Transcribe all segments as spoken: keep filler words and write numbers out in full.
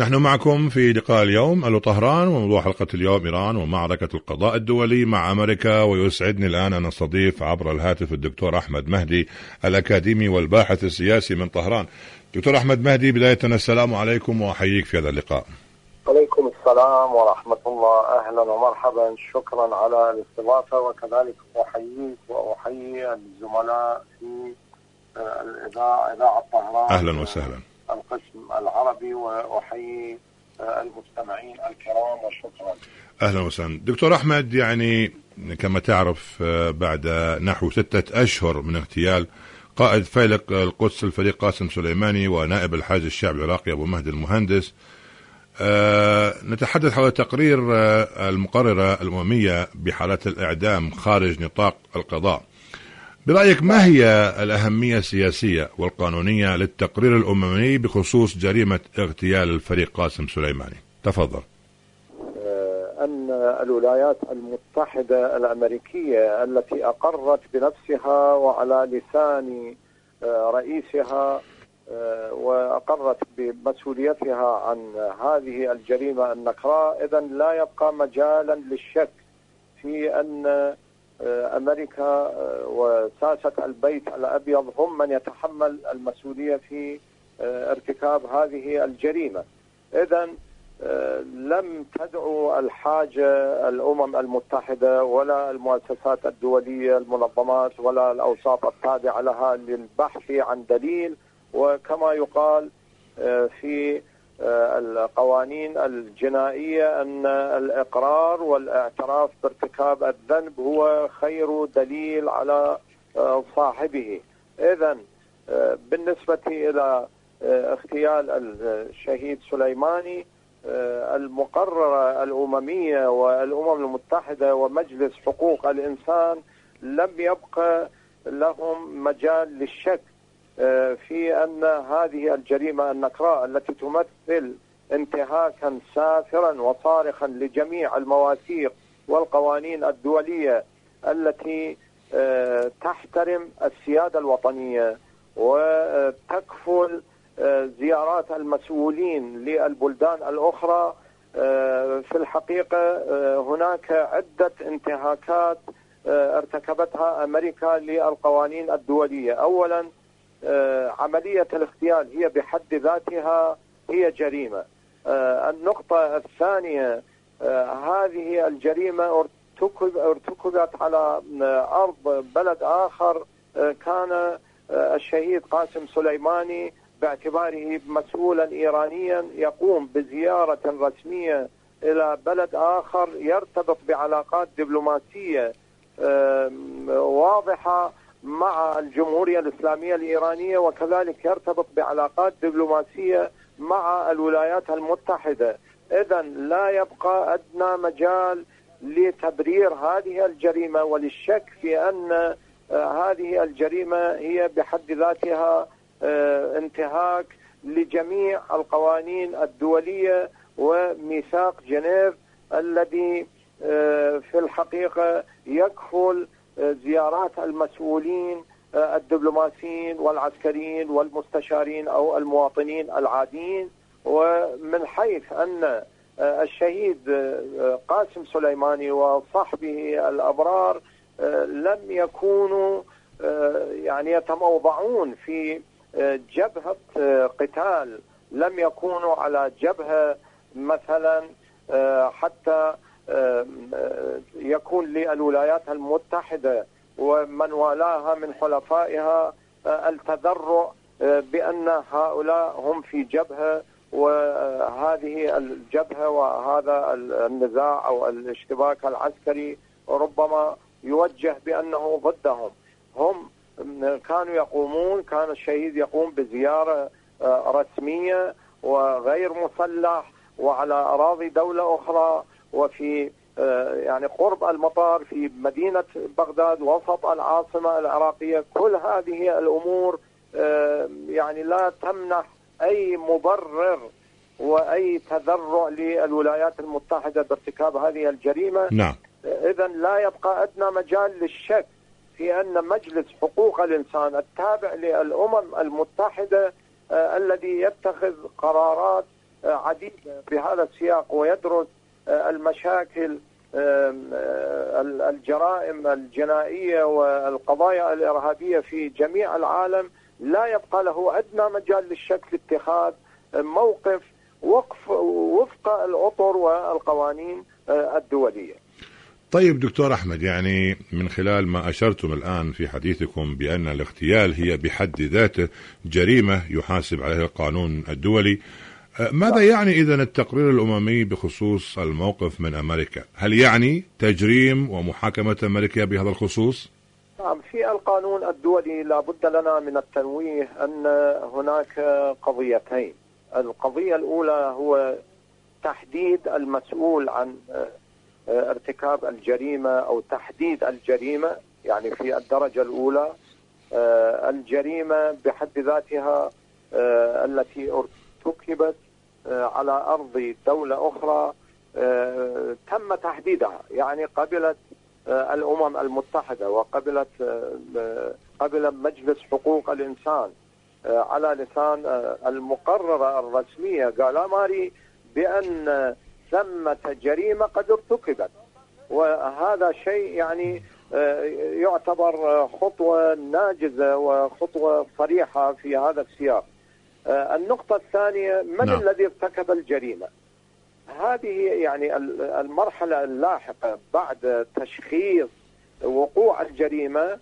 نحن معكم في لقاء اليوم ألو طهران، وموضوع حلقة اليوم إيران ومعركة القضاء الدولي مع أمريكا. ويسعدني الآن أن أستضيف عبر الهاتف الدكتور أحمد مهدي الأكاديمي والباحث السياسي من طهران. دكتور أحمد مهدي، بداية السلام عليكم وأحييك في هذا اللقاء. عليكم السلام ورحمة الله، أهلا ومرحبا، شكرا على الاستضافة، وكذلك أحييك وأحيي الزملاء في الإذاعة إذاعة طهران أهلا وسهلا القسم العربي، وأحيي المستمعين الكرام وشكرا. أهلا وسهلا دكتور أحمد. يعني كما تعرف بعد نحو ستة أشهر من اغتيال قائد فيلق القدس الفريق قاسم سليماني ونائب الحاج الشعب العراقي أبو مهدي المهندس، أه نتحدث حول تقرير أه المقررة الأممية بحالات الإعدام خارج نطاق القضاء. برأيك ما هي الأهمية السياسية والقانونية للتقرير الأممي بخصوص جريمة اغتيال الفريق قاسم سليماني؟ تفضل. أن الولايات المتحدة الأمريكية التي أقرت بنفسها وعلى لسان رئيسها وأقرت بمسؤوليتها عن هذه الجريمة النكراء، إذن لا يبقى مجالا للشك في أن أمريكا وساسة البيت الأبيض هم من يتحمل المسؤولية في ارتكاب هذه الجريمة. إذن لم تدعو الحاجة الأمم المتحدة ولا المؤسسات الدولية المنظمات ولا الأوساط التابعة لها للبحث عن دليل، وكما يقال في القوانين الجنائية أن الإقرار والاعتراف بارتكاب الذنب هو خير دليل على صاحبه. إذن بالنسبة إلى اغتيال الشهيد سليماني، المقررة الأممية والأمم المتحدة ومجلس حقوق الإنسان لم يبقى لهم مجال للشك في أن هذه الجريمة النكراء التي تمثل انتهاكا سافرا وصارخا لجميع المواثيق والقوانين الدولية التي تحترم السيادة الوطنية وتكفل زيارات المسؤولين للبلدان الأخرى. في الحقيقة هناك عدة انتهاكات ارتكبتها أمريكا للقوانين الدولية. أولا، عملية الاغتيال هي بحد ذاتها هي جريمة. النقطة الثانية، هذه الجريمة ارتكبت على أرض بلد آخر. كان الشهيد قاسم سليماني باعتباره مسؤولا إيرانيا يقوم بزيارة رسمية إلى بلد آخر يرتبط بعلاقات دبلوماسية واضحة مع الجمهورية الإسلامية الإيرانية، وكذلك يرتبط بعلاقات دبلوماسية مع الولايات المتحدة. إذن لا يبقى أدنى مجال لتبرير هذه الجريمة وللشك في أن هذه الجريمة هي بحد ذاتها انتهاك لجميع القوانين الدولية وميثاق جنيف الذي في الحقيقة يكفل زيارات المسؤولين الدبلوماسيين والعسكريين والمستشارين أو المواطنين العاديين. ومن حيث أن الشهيد قاسم سليماني وصحبه الأبرار لم يكونوا يعني يتموضعون في جبهة قتال، لم يكونوا على جبهة مثلا حتى يكون للولايات المتحدة ومن والاها من حلفائها التذرع بأن هؤلاء هم في جبهة، وهذه الجبهة وهذا النزاع أو الاشتباك العسكري ربما يوجه بأنه ضدهم. هم كانوا يقومون، كان الشهيد يقوم بزيارة رسمية وغير مسلح وعلى أراضي دولة أخرى وفي يعني قرب المطار في مدينة بغداد وسط العاصمة العراقية. كل هذه الأمور يعني لا تمنح أي مبرر وأي تذرع للولايات المتحدة بارتكاب هذه الجريمة. نعم. إذن لا يبقى أدنى مجال للشك في أن مجلس حقوق الإنسان التابع للأمم المتحدة الذي يتخذ قرارات عديدة بهذا السياق ويدرس المشاكل الجرائم الجنائية والقضايا الإرهابية في جميع العالم، لا يبقى له أدنى مجال للشك لاتخاذ موقف وقف وفق الأطر والقوانين الدولية. طيب دكتور أحمد، يعني من خلال ما أشرتم الآن في حديثكم بأن الاغتيال هي بحد ذاته جريمة يحاسب عليها القانون الدولي، ماذا يعني إذن التقرير الأممي بخصوص الموقف من أمريكا؟ هل يعني تجريم ومحاكمة أمريكا بهذا الخصوص؟ نعم، في القانون الدولي لا بد لنا من التنويه أن هناك قضيتين. القضية الأولى هو تحديد المسؤول عن ارتكاب الجريمة أو تحديد الجريمة، يعني في الدرجة الأولى الجريمة بحد ذاتها التي ارتكبت على أرض دولة أخرى تم تحديدها، يعني قبلت الأمم المتحدة وقبلت قبل مجلس حقوق الإنسان على لسان المقررة الرسمية قالاماري بأن ثمة جريمة قد ارتكبت، وهذا شيء يعني يعتبر خطوة ناجزة وخطوة صريحة في هذا السياق. النقطة الثانية، من نعم. الذي ارتكب الجريمة؟ هذه يعني المرحلة اللاحقة بعد تشخيص وقوع الجريمة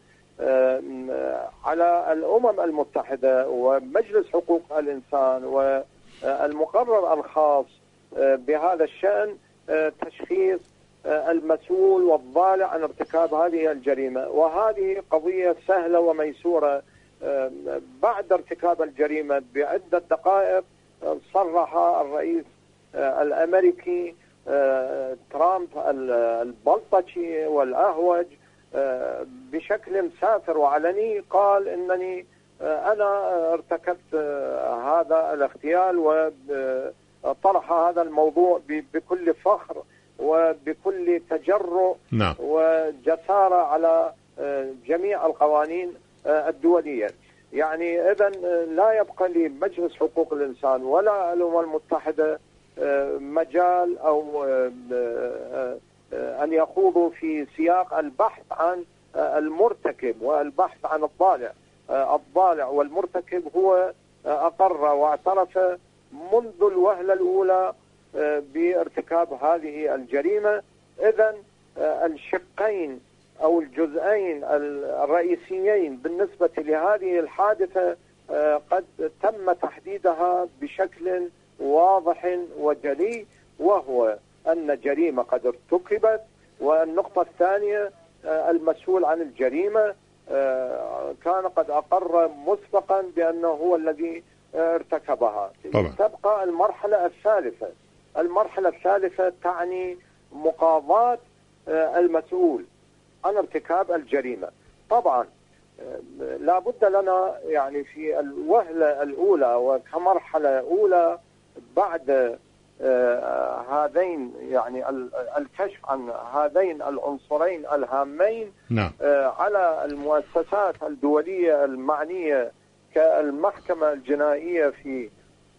على الأمم المتحدة ومجلس حقوق الإنسان والمقرر الخاص بهذا الشأن تشخيص المسؤول والضالع عن ارتكاب هذه الجريمة، وهذه قضية سهلة وميسورة. بعد ارتكاب الجريمة بعدة دقائق صرح الرئيس الأمريكي ترامب البلطجي والأهوج بشكل سافر وعلني، قال إنني أنا ارتكبت هذا الاغتيال، وطرح هذا الموضوع بكل فخر وبكل تجرؤ نعم. وجسارة على جميع القوانين الدولية. يعني إذن لا يبقى لمجلس حقوق الإنسان ولا الأمم المتحدة مجال أو أن يخوضوا في سياق البحث عن المرتكب والبحث عن الضالع. الضالع والمرتكب هو أقر واعترف منذ الوهلة الأولى بارتكاب هذه الجريمة. إذن الشقين أو الجزئين الرئيسيين بالنسبة لهذه الحادثة قد تم تحديدها بشكل واضح وجلي، وهو أن جريمة قد ارتكبت، والنقطة الثانية المسؤول عن الجريمة كان قد أقر مسبقا بأنه هو الذي ارتكبها. طبعا. تبقى المرحلة الثالثة. المرحلة الثالثة تعني مقاضاة المسؤول عن ارتكاب الجريمة. طبعا لا بد لنا يعني في الوهلة الأولى وكمرحلة أولى بعد هذين يعني الكشف عن هذين العنصرين الهامين نعم. على المؤسسات الدولية المعنية كالمحكمة الجنائية في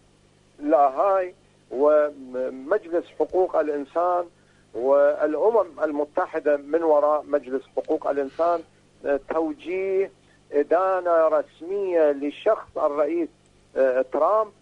لاهاي ومجلس حقوق الإنسان والأمم المتحدة من وراء مجلس حقوق الإنسان، توجيه إدانة رسمية لشخص الرئيس ترامب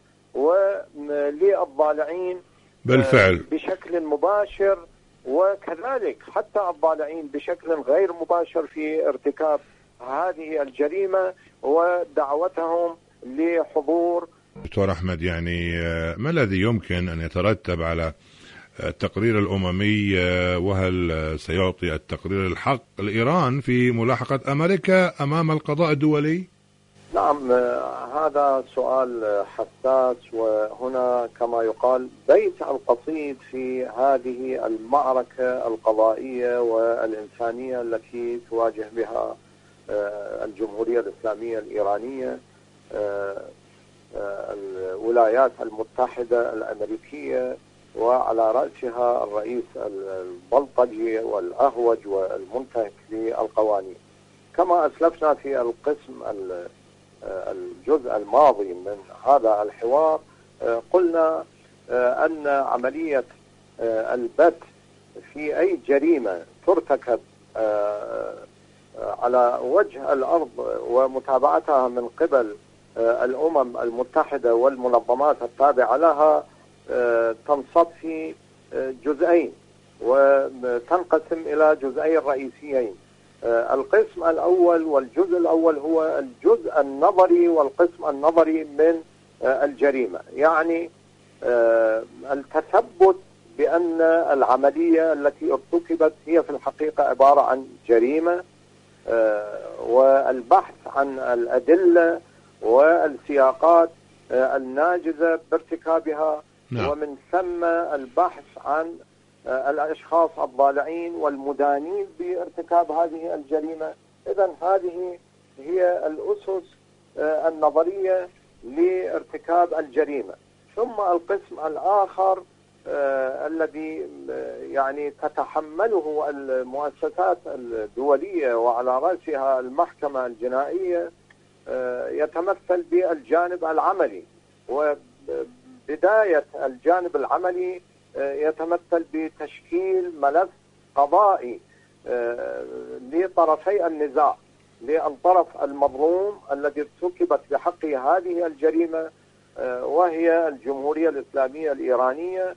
وللضالعين بالفعل بشكل مباشر، وكذلك حتى الضالعين بشكل غير مباشر في ارتكاب هذه الجريمة، ودعوتهم لحضور. دكتور أحمد، يعني ما الذي يمكن أن يترتب على التقرير الأممي، وهل سيعطي التقرير الحق لإيران في ملاحقة أمريكا أمام القضاء الدولي؟ نعم، هذا سؤال حساس، وهنا كما يقال بيت القصيد في هذه المعركة القضائية والإنسانية التي تواجه بها الجمهورية الإسلامية الإيرانية. الولايات المتحدة الأمريكية وعلى رأسها الرئيس البلطجي والأهوج والمنتهك للقوانين. كما أسلفنا في القسم الجزء الماضي من هذا الحوار، قلنا أن عملية البت في أي جريمة ترتكب على وجه الأرض ومتابعتها من قبل الأمم المتحدة والمنظمات التابعة لها تنصب في جزئين وتنقسم إلى جزئين رئيسيين. القسم الأول والجزء الأول هو الجزء النظري والقسم النظري من الجريمة، يعني التثبت بأن العملية التي ارتكبت هي في الحقيقة عبارة عن جريمة، والبحث عن الأدلة والسياقات الناجزة بارتكابها، نعم. ومن ثم البحث عن الأشخاص الضالعين والمدانين بارتكاب هذه الجريمة. إذن هذه هي الأسس النظرية لارتكاب الجريمة. ثم القسم الآخر آه الذي يعني تتحمله المؤسسات الدولية وعلى رأسها المحكمة الجنائية آه يتمثل بالجانب العملي، وبداية الجانب العملي آه يتمثل بتشكيل ملف قضائي آه لطرفي النزاع، للطرف المظلوم الذي ارتكبت بحقه هذه الجريمة وهي الجمهورية الإسلامية الإيرانية،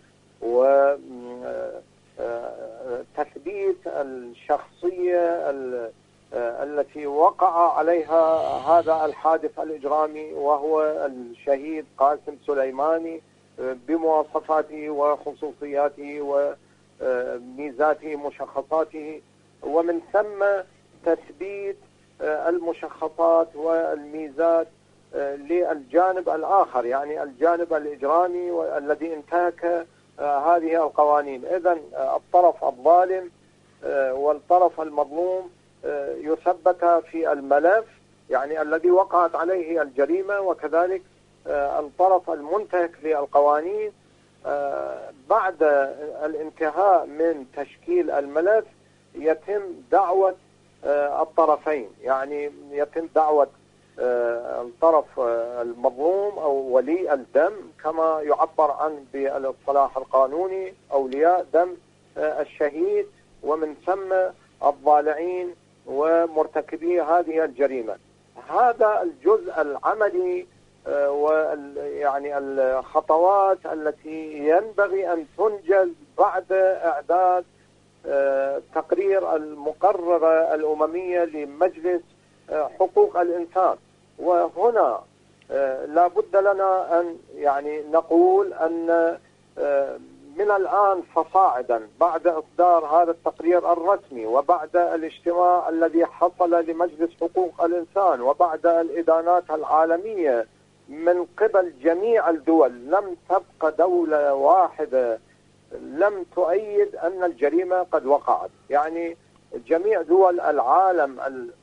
وتثبيت الشخصية التي وقع عليها هذا الحادث الإجرامي وهو الشهيد قاسم سليماني بمواصفاته وخصوصياته وميزاته مشخصاته، ومن ثم تثبيت المشخصات والميزات للجانب الآخر، يعني الجانب الإجرامي والذي انتهك هذه القوانين. إذن الطرف الظالم والطرف المظلوم يثبت في الملف، يعني الذي وقعت عليه الجريمة، وكذلك الطرف المنتهك للقوانين. بعد الانتهاء من تشكيل الملف يتم دعوة الطرفين، يعني يتم دعوة الطرف المظلوم أو ولي الدم كما يعبر عنه بالاصطلاح القانوني، أولياء دم الشهيد، ومن ثم الضالعين ومرتكبي هذه الجريمة. هذا الجزء العملي ويعني الخطوات التي ينبغي أن تنجز بعد إعداد تقرير المقررة الأممية لمجلس حقوق الإنسان. وهنا لا بد لنا أن يعني نقول أن من الآن فصاعدا بعد إصدار هذا التقرير الرسمي وبعد الاجتماع الذي حصل لمجلس حقوق الإنسان وبعد الإدانات العالمية من قبل جميع الدول، لم تبقى دولة واحدة لم تؤيد أن الجريمة قد وقعت. يعني جميع دول العالم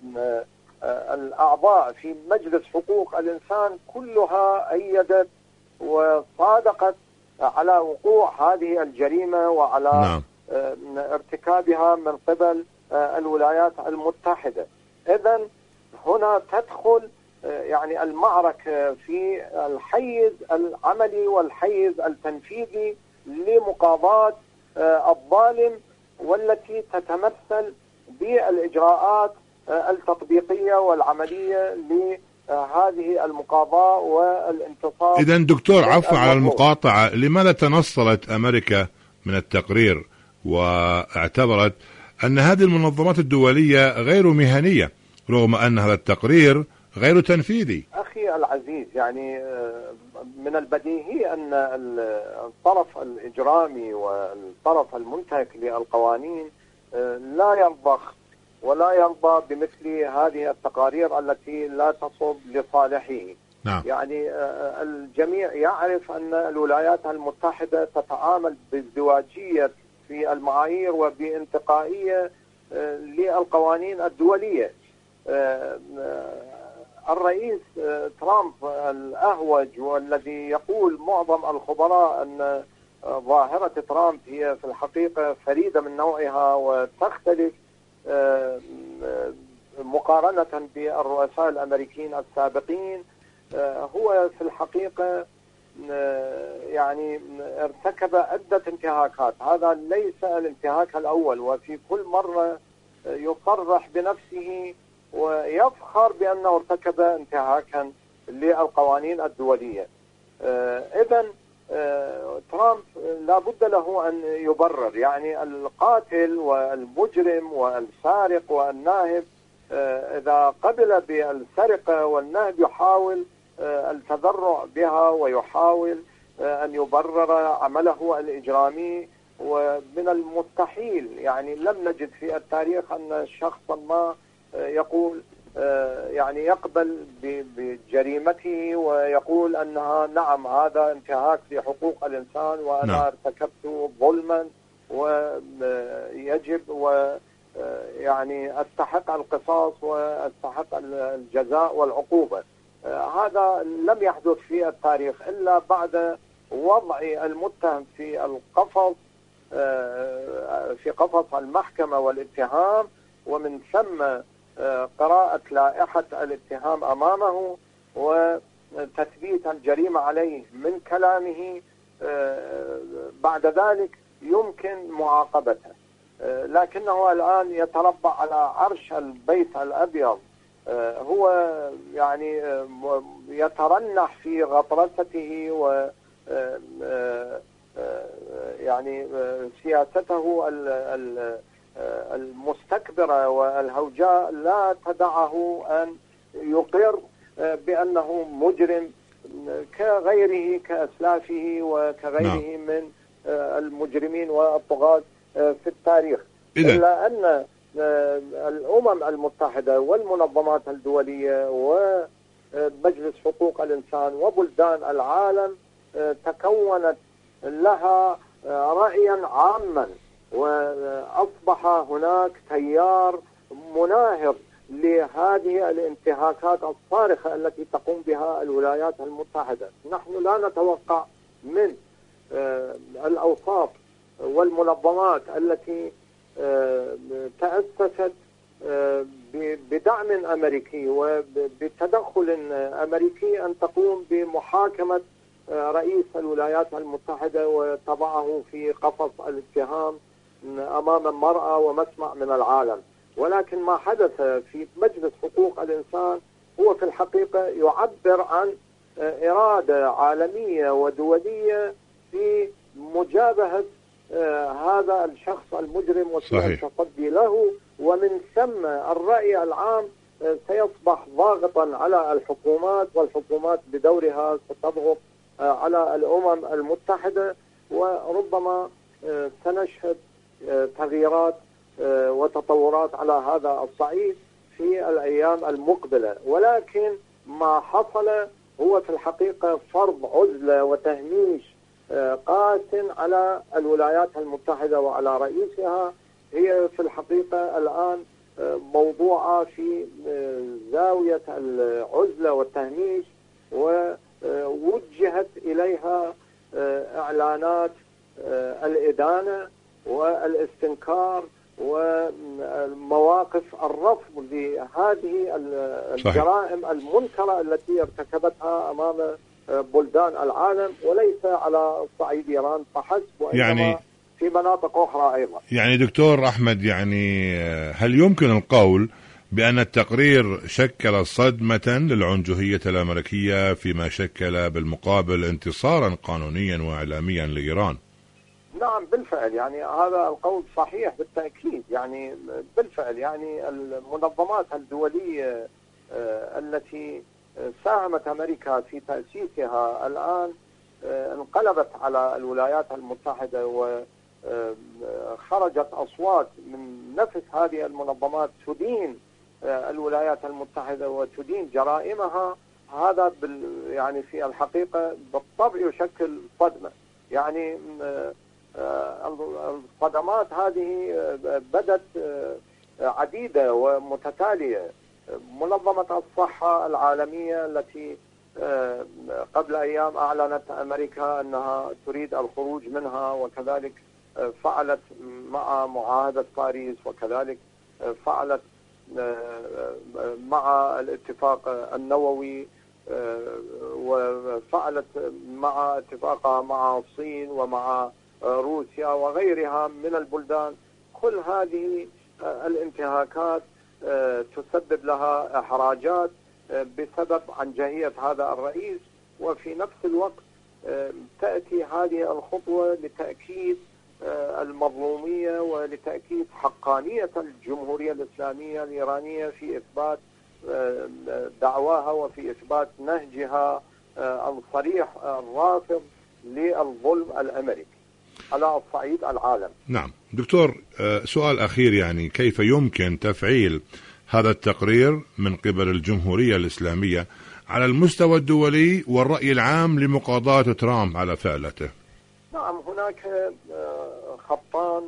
الأعضاء في مجلس حقوق الإنسان كلها أيدت وصادقت على وقوع هذه الجريمة وعلى نعم. ارتكابها من قبل الولايات المتحدة. إذن هنا تدخل يعني المعركة في الحيز العملي والحيز التنفيذي لمقاضاة الظالم، والتي تتمثل بالإجراءات التطبيقية والعملية لهذه المقاضاة والانتصار. إذن دكتور عفوا على المقاطعة، لماذا تنصلت أمريكا من التقرير واعتبرت أن هذه المنظمات الدولية غير مهنية رغم أن هذا التقرير غير تنفيذي؟ أخي العزيز، يعني من البديهي أن الطرف الإجرامي والطرف المنتهك للقوانين لا يرضخ ولا يرضى بمثل هذه التقارير التي لا تصب لصالحه. نعم. يعني الجميع يعرف أن الولايات المتحدة تتعامل بازدواجية في المعايير وبانتقائية للقوانين الدولية. الرئيس ترامب الأهوج والذي يقول معظم الخبراء أن ظاهرة ترامب هي في الحقيقة فريدة من نوعها وتختلف مقارنة بالرؤساء الأمريكيين السابقين، هو في الحقيقة يعني ارتكب عدة انتهاكات. هذا ليس الانتهاك الأول، وفي كل مرة يصرح بنفسه ويفخر بأنه ارتكب انتهاكا للقوانين الدولية. إذن ترامب لا بد له أن يبرر، يعني القاتل والمجرم والسارق والناهب إذا قبل بالسرقة والنهب يحاول التذرع بها ويحاول أن يبرر عمله الإجرامي. ومن المستحيل، يعني لم نجد في التاريخ أن شخصا ما يقول يعني يقبل بجريمته ويقول أنها نعم هذا انتهاك لحقوق الإنسان وأنا نعم. ارتكبت ظلما ويجب ويعني أستحق القصاص وأستحق الجزاء والعقوبة. هذا لم يحدث في التاريخ إلا بعد وضع المتهم في القفص في قفص المحكمة والاتهام، ومن ثم قراءة لائحة الاتهام أمامه وتثبيت الجريمة عليه من كلامه. بعد ذلك يمكن معاقبته، لكنه الآن يتربع على عرش البيت الأبيض. هو يعني يترنح في غطرسته و يعني سياسته المستكبرة والهوجاء لا تدعه أن يقر بأنه مجرم كغيره كأسلافه وكغيره نعم. من المجرمين والطغاة في التاريخ. إلا أن الأمم المتحدة والمنظمات الدولية ومجلس حقوق الإنسان وبلدان العالم تكونت لها رأيا عاما، وأصبح هناك تيار مناهض لهذه الانتهاكات الصارخة التي تقوم بها الولايات المتحدة. نحن لا نتوقع من الأوساط والمنظمات التي تأسست بدعم أمريكي وبتدخل أمريكي أن تقوم بمحاكمة رئيس الولايات المتحدة وتضعه في قفص الاتهام أمام مرأى ومسمع من العالم. ولكن ما حدث في مجلس حقوق الإنسان هو في الحقيقة يعبر عن إرادة عالمية ودولية في مجابهة هذا الشخص المجرم وفي التصدي له، ومن ثم الرأي العام سيصبح ضاغطا على الحكومات، والحكومات بدورها ستضغط على الأمم المتحدة، وربما سنشهد تغييرات وتطورات على هذا الصعيد في الأيام المقبلة. ولكن ما حصل هو في الحقيقة فرض عزلة وتهميش قاس على الولايات المتحدة وعلى رئيسها. هي في الحقيقة الآن موضوعة في زاوية العزلة والتهميش، ووجهت إليها إعلانات الإدانة والاستنكار ومواقف الرفض لهذه الجرائم المنكرة التي ارتكبتها أمام بلدان العالم، وليس على صعيد إيران فحسب، وإنما يعني في مناطق أخرى أيضا. يعني دكتور أحمد، يعني هل يمكن القول بأن التقرير شكل صدمة للعنجهية الأمريكية فيما شكل بالمقابل انتصارا قانونيا وإعلاميا لإيران؟ نعم بالفعل، يعني هذا القول صحيح بالتأكيد. يعني بالفعل يعني المنظمات الدولية التي ساهمت أمريكا في تأسيسها الآن انقلبت على الولايات المتحدة، وخرجت أصوات من نفس هذه المنظمات تدين الولايات المتحدة وتدين جرائمها. هذا يعني في الحقيقة بالطبع يشكل صدمة. يعني الصدمات هذه بدت عديدة ومتتالية. منظمة الصحة العالمية التي قبل أيام أعلنت أمريكا أنها تريد الخروج منها، وكذلك فعلت مع معاهدة باريس، وكذلك فعلت مع الاتفاق النووي وفعلت مع اتفاقها مع الصين ومع روسيا وغيرها من البلدان. كل هذه الانتهاكات تسبب لها إحراجات بسبب عنجهية هذا الرئيس، وفي نفس الوقت تأتي هذه الخطوة لتأكيد المظلومية ولتأكيد حقانية الجمهورية الإسلامية الإيرانية في إثبات دعواها وفي إثبات نهجها الصريح الرافض للظلم الأمريكي على الصعيد العالم. نعم دكتور، سؤال أخير، يعني كيف يمكن تفعيل هذا التقرير من قبل الجمهورية الإسلامية على المستوى الدولي والرأي العام لمقاضاة ترامب على فعلته؟ نعم، هناك خطان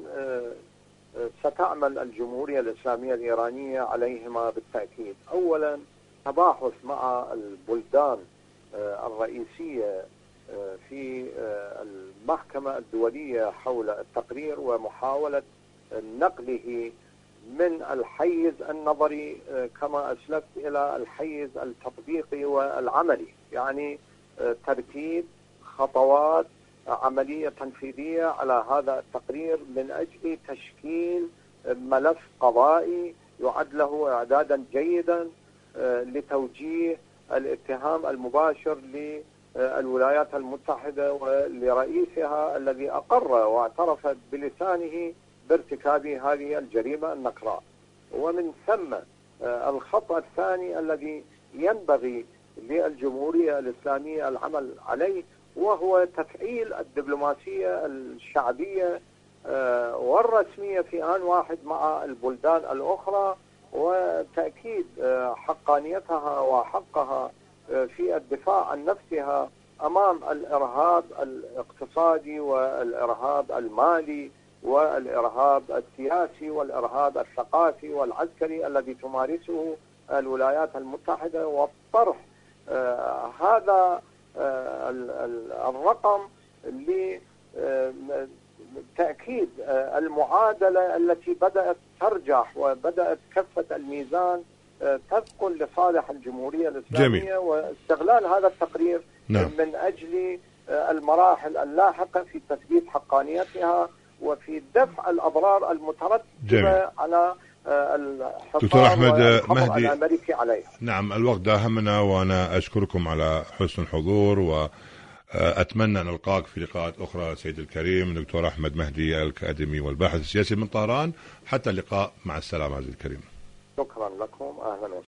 ستعمل الجمهورية الإسلامية الإيرانية عليهما بالتأكيد. أولا، تباحث مع البلدان الرئيسية في المحكمة الدولية حول التقرير ومحاولة نقله من الحيز النظري كما أسلفت إلى الحيز التطبيقي والعملي، يعني ترتيب خطوات عملية تنفيذية على هذا التقرير من أجل تشكيل ملف قضائي يعد له إعدادا جيدا لتوجيه الاتهام المباشر للولايات المتحدة ولرئيسها الذي أقر واعترف بلسانه بارتكاب هذه الجريمة النكراء. ومن ثم الخط الثاني الذي ينبغي للجمهورية الإسلامية العمل عليه وهو تفعيل الدبلوماسية الشعبية والرسمية في آن واحد مع البلدان الأخرى، وتأكيد حقانيتها وحقها في الدفاع عن نفسها أمام الإرهاب الاقتصادي والإرهاب المالي والإرهاب السياسي والإرهاب الثقافي والعسكري الذي تمارسه الولايات المتحدة، والطرح هذا الرقم لتأكيد المعادلة التي بدأت ترجح وبدأت كفة الميزان تثقل لصالح الجمهورية الإسلامية. جميل. واستغلال هذا التقرير نعم. من أجل المراحل اللاحقة في تثبيت حقانيتها وفي دفع الأضرار المترتبة جميل. على دكتور أحمد مهدي الأمريكي عليه. نعم، الوقت داهمنا، وأنا أشكركم على حسن الحضور، وأتمنى أن ألقاك في لقاءات أخرى سيد الكريم. دكتور أحمد مهدي الأكاديمي والباحث السياسي من طهران، حتى اللقاء، مع السلامة عزيزي الكريم. شكرا لكم، أهلا وسهلا.